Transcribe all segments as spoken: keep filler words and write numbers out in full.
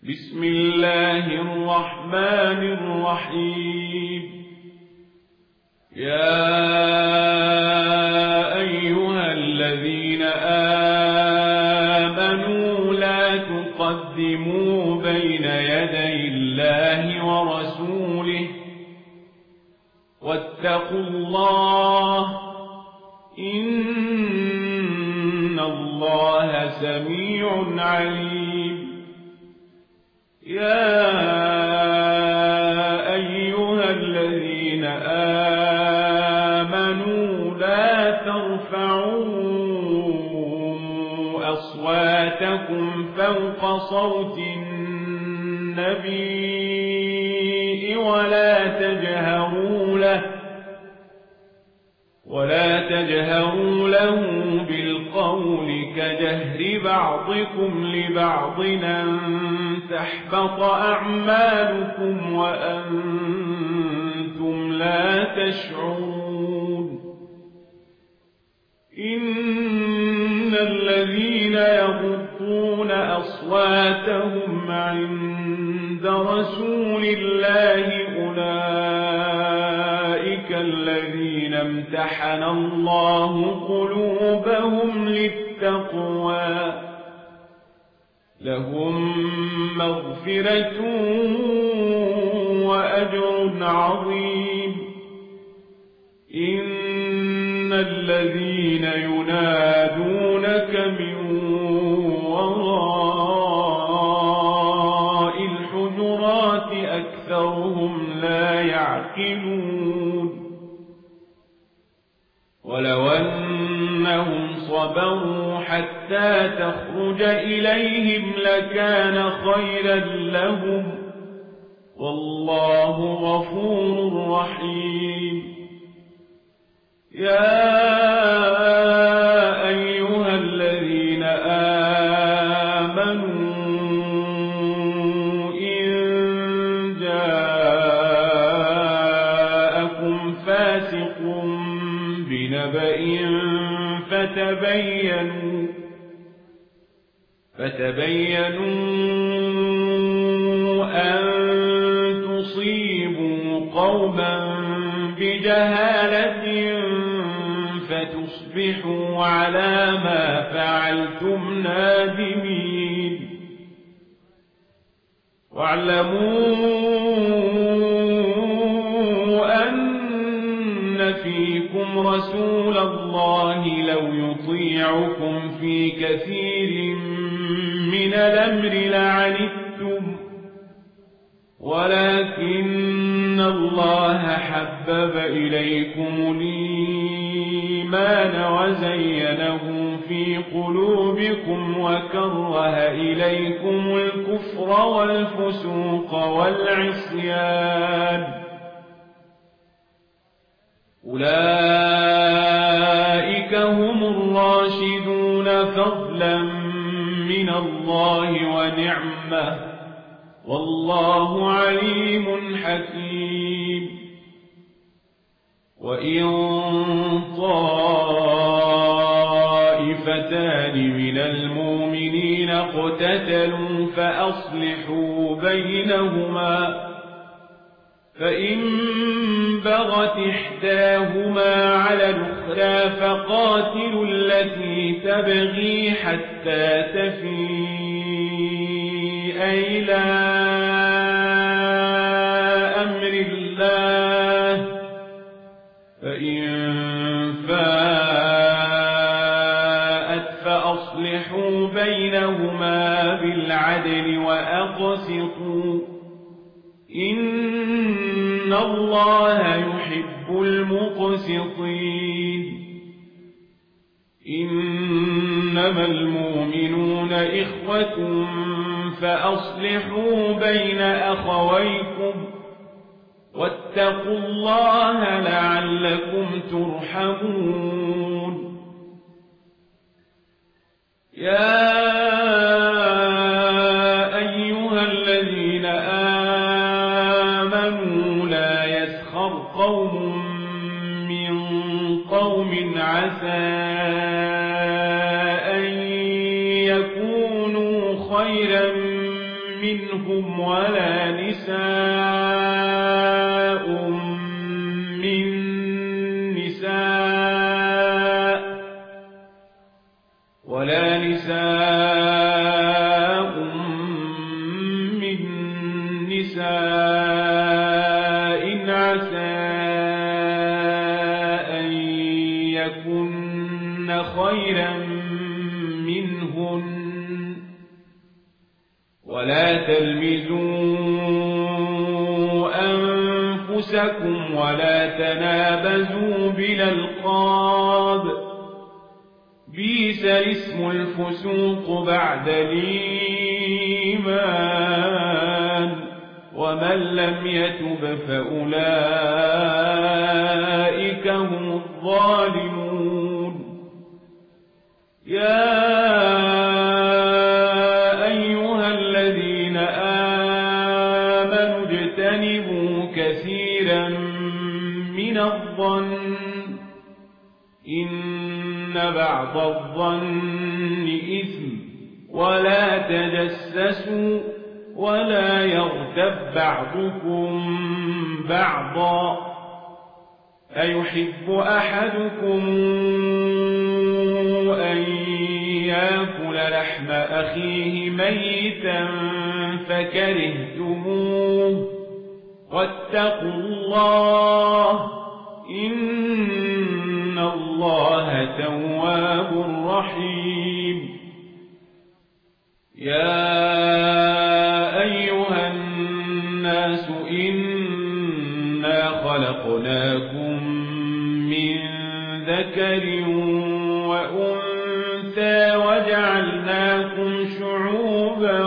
بسم الله الرحمن الرحيم. يا أيها الذين آمنوا لا تقدموا بين يدي الله ورسوله واتقوا الله إن الله سميع عليم. يا أيها الذين آمنوا لا ترفعوا أصواتكم فوق صوت النبي ولا تجهروا له ولا تجهروا له بالقول كجهر بعضكم لبعض أن تحبط أعمالكم وأنتم لا تشعرون. إن الذين يغضون أصواتهم عند رسول الله أولئك الذين امتحن الله قلوبهم للتقوى لهم مغفرة وأجر عظيم. إن الذين ينادونك من وراء الحجرات أكثرهم لا يعقلون. ولو أنهم صبروا حتى تخرج إليهم لكان خيرا لهم والله غفور رحيم. يا أيها الذين آمنوا إن جاءكم فاسق بنبأ فتبينوا فتبينوا أن تصيبوا قوما بجهالة فتصبحوا على ما فعلتم نادمين. واعلموا أن فيكم رسول الله لو يطيعكم في كثير من الأمر لعنتم ولكن الله حبب إليكم الإيمان وزينه في قلوبكم وكره إليكم الكفر والفسوق والعصيان أولئك هم الراشدون فضلا من الله ونعمة والله عليم حكيم. وإن طائفتان من المؤمنين اقتتلوا فأصلحوا بينهما فإن بغت إحداهما على الأخرى فقاتلوا التي تبغي حتى تفيء إلى أمر الله فإن فاءت فأصلحوا بينهما بالعدل وأقسطوا إن الله يحب المقسطين. إنما المؤمنون إخوة فأصلحوا بين أخويكم واتقوا الله لعلكم ترحمون. يا أيها الذين آمنوا لا يسخر قوم من قوم عسى أن يكونوا خيرا منهم ولا نساء من نساء ولا نساء من نساء عسى أن يكن خيرا منهن ولا تلمزوا أنفسكم ولا تنابزوا بالألقاب بئس الاسم الفسوق بعد الإيمان ومن لم يتب فأولئك هم الظالمون يا أيها الذين آمنوا اجتنبوا كثيرا من الظن إن بعض الظن إثم ولا تجسسوا ولا يغتب بعضكم بعضا أيحب أحدكم أن يأكل لحم أخيه ميتا فكرهتموه واتقوا الله إن الله تواب رحيم يا أيها الناس إنا خلقناكم من ذكر وأنثى وجعلناكم شعوبا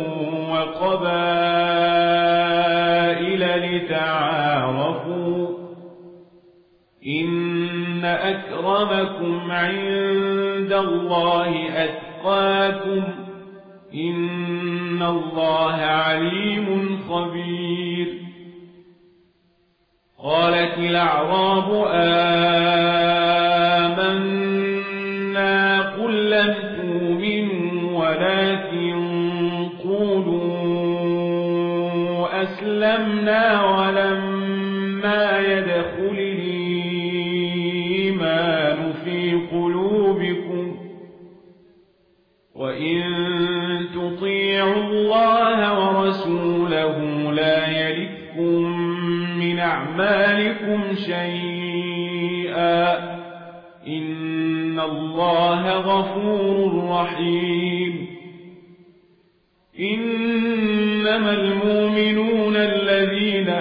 وقبائل لتعارفوا إن أكرمكم عند الله أتقاكم إن الله عليم خبير قالت الأعراب آمنا قل لم تؤمنوا ولكن قولوا أسلمنا ولما يدخل الإيمان في قلوبكم وإن تطيعوا الله ورسوله لا يلدكم من أعمالكم شيئا إن الله غفور رحيم إنما المؤمنون الذين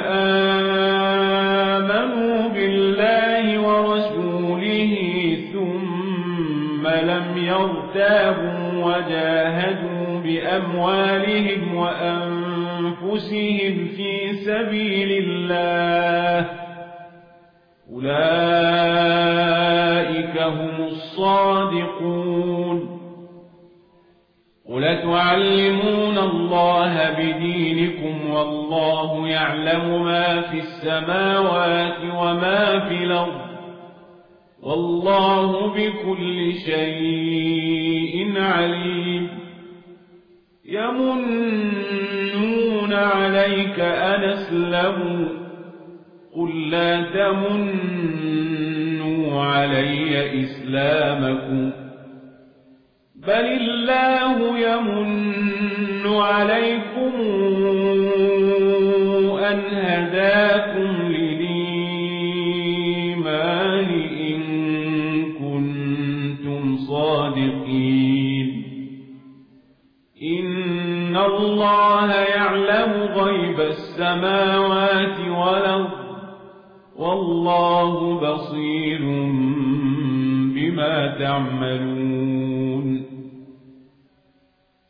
آمنوا بالله ورسوله ثم لم يرتابوا وجاهدوا بأموالهم وأنفسهم في سبيل الله أولئك هم الصادقون قل تعلمون الله بدينكم والله يعلم ما في السماوات وما في الأرض والله بكل شيء عليم يمنون عليك أن أسلموا قل لا تمنوا علي إسلامكم بل الله يمن عليكم أن هداكم للإيمان إن كنتم صادقين إن الله يعلم غيب السماوات والأرض والله بصير بما تعملون